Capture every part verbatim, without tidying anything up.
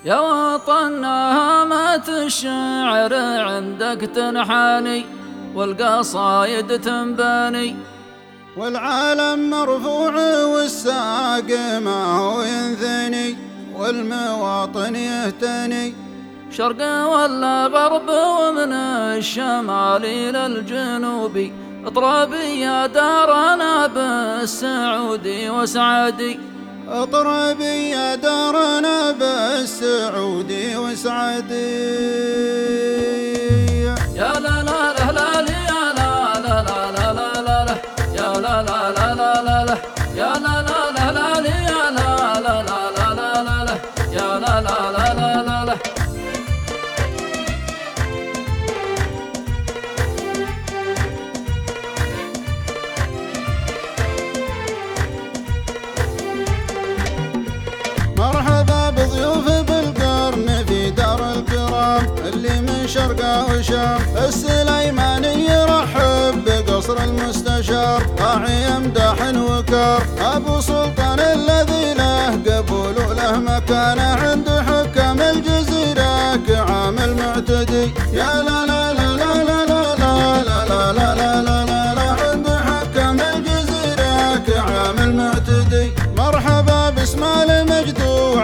يا وطن هامات الشعر عندك تنحاني والقصايد تنباني، والعالم مرفوع والساق ما هو ينثني والمواطن يهتني، شرق ولا غرب ومن الشمال إلى الجنوبي، اطربي يا دارنا بالسعودي وسعدي، اطربي يا دارنا بالسعودي وسعدي. يا لا لا لا لا يا لا لا لا لا لا لا يا لا لا لا لا لا يا لا لا لا لا يا لا لا لا لا لا يا لا لا لا لا لا. مرحبا بضيوف بالقرن في دار الكرام اللي من شرقه وشام، السليماني يرحب بقصر المستشار راعي امداح وكار، ابو سلطان الذي له قبول وله مكانه عند حكام الجزيره كعامل معتدي. يا لا لا لا لا لا لا لا لا لا لا لا لا عند حكام الجزيره كعامل معتدي. مرحبا باسم المجد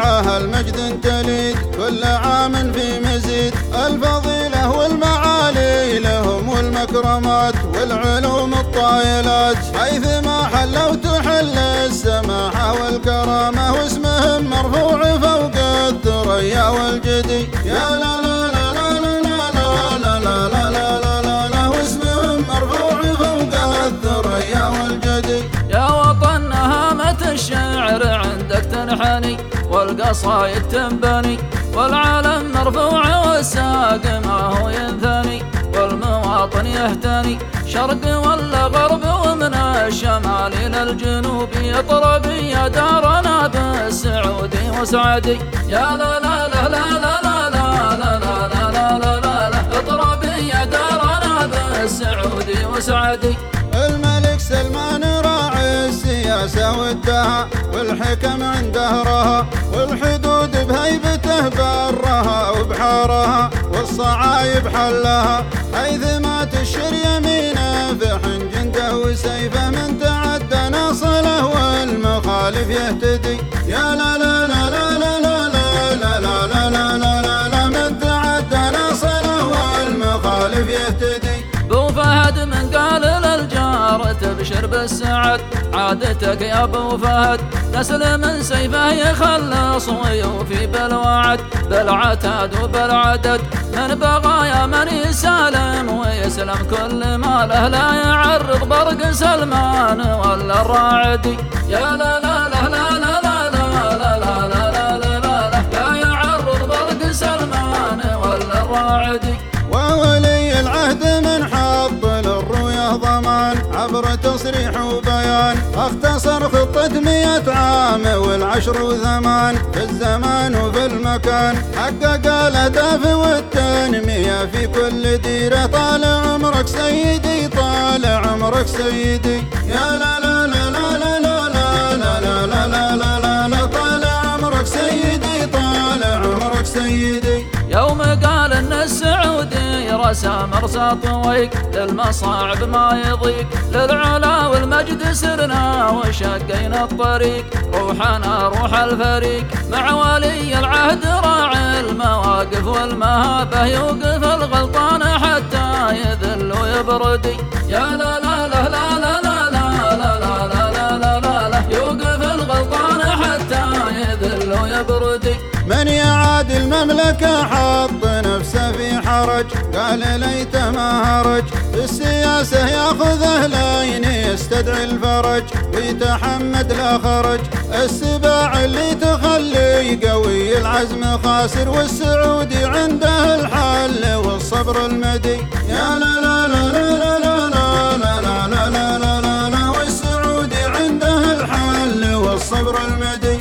المجد تليد كل عام في مزيد، الفضيلة والمعالي لهم والمكرمات والعلوم الطايلات، حيثما حلوا تحل السماحة والكرامة واسمهم مرفوع فوق الثريا والجدي. يا لا لا لا لا لا لا لا لا لا لا لا لا واسمهم مرفوع فوق الثريا والجدي. يا وطن هامة الشعر عندك تنحني والقصايد تنبني، والعالم مرفوع والساق ما هو ينثني والمواطن يهتني، شرق ولا غرب ومن الشمال إلى الجنوب، اطربي يا دارنا بالسعودي وسعدي. يا لا لا لا لا لا لا لا لا لا لا لا لا اطربي يا دارنا بالسعودي وسعدي. الملك سلمان راعي السياسة والدهاء والحكم عنده رها، والحدود بهيبته برها وبحارها والصعايب حلها، حيثما تشر يمينه في حنجنده وسيفه من تعدى ناصله والمخالف يهتدي. يا لا لا لا لا لا لا لا لا لا لا لا لا لا من تعدى ناصله والمخالف يهتدي. بو فهد من قال للجار تبشر بالسعد، عادتك يا ابو فهد نسل من سيفه يخلص ويوفي بالوعد، بالعتاد وبالعدد من بغايا من يسالم ويسلم كل ما له، لا يعرض برق سلمان ولا الراعدي. يا لا لا لا لا لا لا لا لا لا لا لا لا يعرض برق سلمان ولا الراعدي. وولي العهد من حط للرؤيا ضمان عبر تصريح وبيان، اختصر خطة مئة عام والعشر وثمان في الزمان وفي المكان، حقق الأهداف والتنمية في كل ديرة. طال عمرك سيدي طال عمرك سيدي. يا لا لا لا لا لا لا لا لا لا لا لا لا لا طال عمرك سيدي طال عمرك سيدي. يوم قال ان السعودي رسى مرسى طويق للمصاعب ما يضيق، للعلا والمجد سرنا وشقينا الطريق، روحنا روح الفريق مع ولي العهد راعي المواقف والمهابه، يوقف الغلطان حتى يذل ويبردي. يا لا لا لا لا لا لا لا لا لا لا لا لا يوقف الغلطان حتى يذل ويبردي. من يعاد المملكة حط نفسه في حرج، قال ليته ما هرج بالسياسة ياخذه لين يستدعي الفرج، ويتحمد لا خرج السباع اللي تخلي قوي العزم خاسر، والسعودي عنده الحل والصبر المدي. يا لا لا لا لا لا لا لا لا لا لا لا لا لا والسعودي عنده الحل والصبر المدي.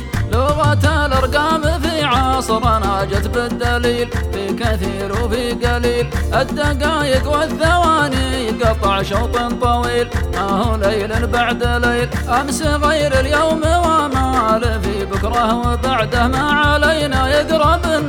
لغة الأرقام في عصرنا جت بالدليل، في كثير وفي قليل الدقايق والثواني قطع شوط طويل، ما هو ليل بعد ليل أمس غير اليوم وما في بكره وبعده، ما علينا يقرب الناس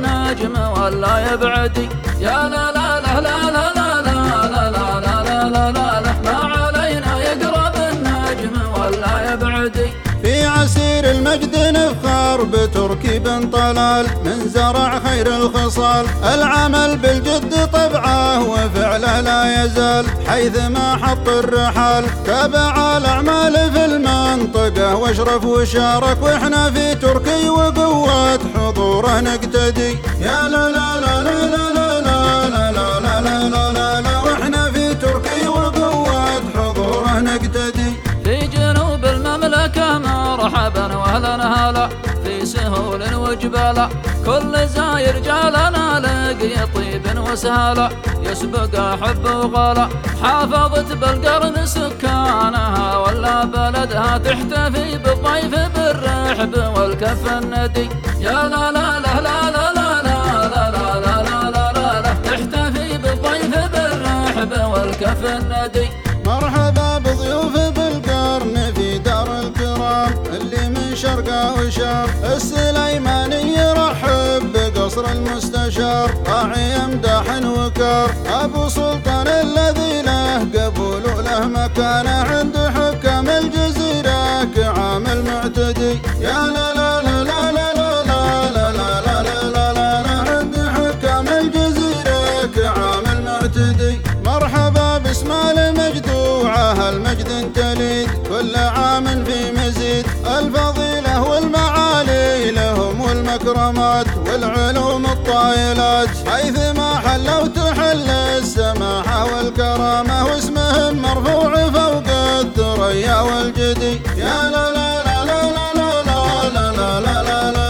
النجم ولا يبعدي. يا لا لا لا لا لا لا لا لا لا لا لا لا لا ما علينا يقرب النجم ولا يبعدي. في عسير المجد نفخر بتركيب طلال من زرع خير الخصال، العمل بالجد طبعه وفعله لا يزال، حيث ما حط الرحال تابع الأعمال في المنطقة واشرف وشارك، واحنا في تركي وقوة حضوره نقتدي. يا لا لا لا لا لا لا لا لا لا لا لا لا لا واحنا في تركي وقوة حضوره نقتدي. في جنوب المملكة مرحبا واهلا هلا، في سهول وجبالا كل زاير جالنا لقي طيب وسهلا، يسبق حب وغلا حافظت بالقرن سكانها، ولا بلدها تحتفي بالضيف بالرحب والكف الندي. يا لا لا لا لا لا لا لا لا لا لا لا لا لا تحتفي بالضيف بالرحب والكف الندي. مرحبا بضيوف بالقرن في دار الكرام، اللي من شرقه وشام السليماني يرحب بقصر المستشار، راعي امداح وكار ابو سلطان الذي له قبول وله مكانه عند حكام الجزيره كعامل معتدي. يا لا لا لا لا لا لا لا لا لا لا لا لا عند حكام الجزيره كعامل معتدي. مرحبا باسم المجد وعاه المجد تليد، كل عام في مزيد الفضيلة والمعالي لهم والمكرمات والعلوم الطايلات، حيث ما حلوا تحل السماحة والكرامة، واسمهم مرفوع فوق الثريا والجدي. يا لا لا لا لا لا لا لا لا لا لا